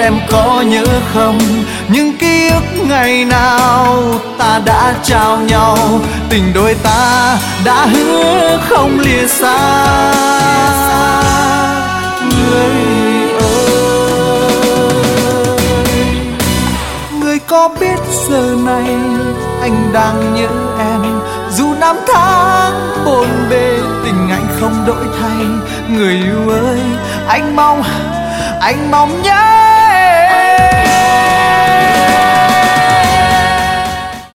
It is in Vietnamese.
em có nhớ không, những ký ức ngày nào ta đã trao nhau, tình đôi ta đã hứa không lìa xa. Người ơi, người có biết giờ này anh đang nhớ em, dù năm tháng bộn bề tình anh không đổi thay. Người yêu ơi, anh mong nhớ